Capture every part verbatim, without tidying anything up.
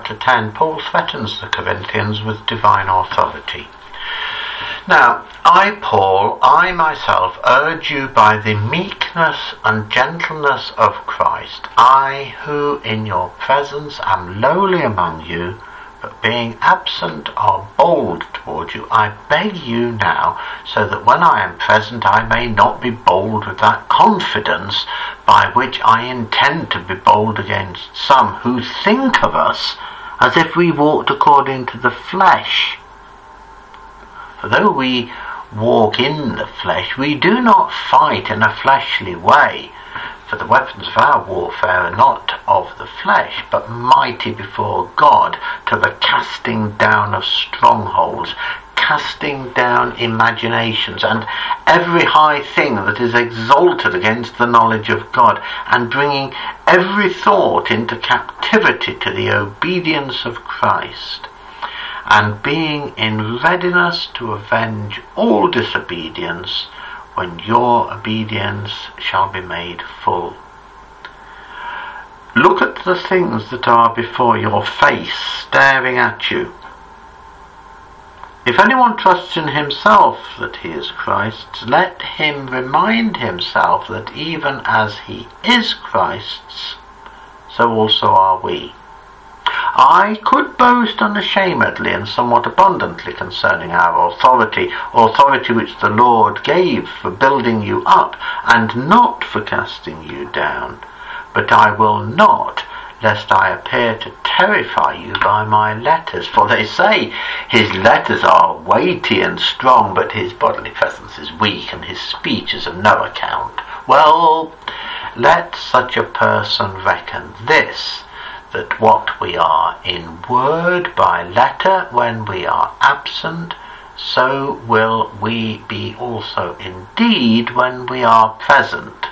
chapter ten, Paul threatens the Corinthians with divine authority. Now, I, Paul, I myself urge you by the meekness and gentleness of Christ, I who in your presence am lowly among you, but being absent are bold toward you, I beg you now, so that when I am present I may not be bold with that confidence by which I intend to be bold against some who think of us as if we walked according to the flesh. For though we walk in the flesh, we do not fight in a fleshly way. For the weapons of our warfare are not of the flesh, but mighty before God to the casting down of strongholds, casting down imaginations, and every high thing that is exalted against the knowledge of God, and bringing every thought into captivity to the obedience of Christ, and being in readiness to avenge all disobedience when your obedience shall be made full. Look at the things that are before your face, staring at you. If anyone trusts in himself that he is Christ's, let him remind himself that even as he is Christ's, so also are we. I could boast unashamedly and somewhat abundantly concerning our authority, authority which the Lord gave for building you up, and not for casting you down. But I will not, lest I appear to terrify you by my letters. For they say, his letters are weighty and strong, but his bodily presence is weak, and his speech is of no account. Well, let such a person reckon this, that what we are in word by letter when we are absent, so will we be also in deed when we are present.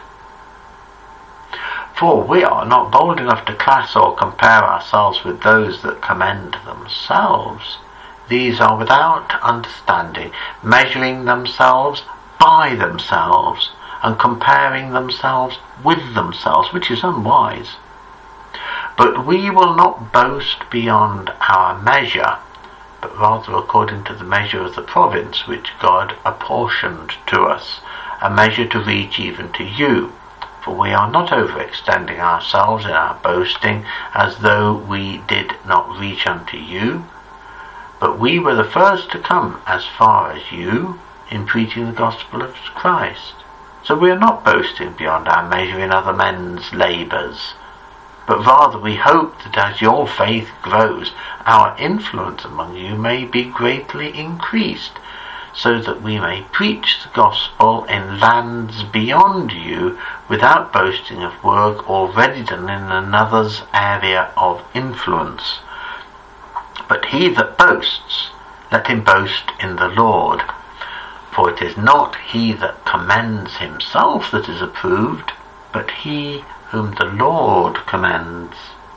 For we are not bold enough to class or compare ourselves with those that commend themselves. These are without understanding, measuring themselves by themselves, and comparing themselves with themselves, which is unwise. But we will not boast beyond our measure, but rather according to the measure of the province which God apportioned to us, a measure to reach even to you. For we are not overextending ourselves in our boasting, as though we did not reach unto you, but we were the first to come as far as you in preaching the gospel of Christ. So we are not boasting beyond our measure in other men's labours, but rather we hope that as your faith grows, our influence among you may be greatly increased, so that we may preach the gospel in lands beyond you without boasting of work already done in another's area of influence. But he that boasts, let him boast in the Lord. For it is not he that commends himself that is approved, but he whom the Lord commends.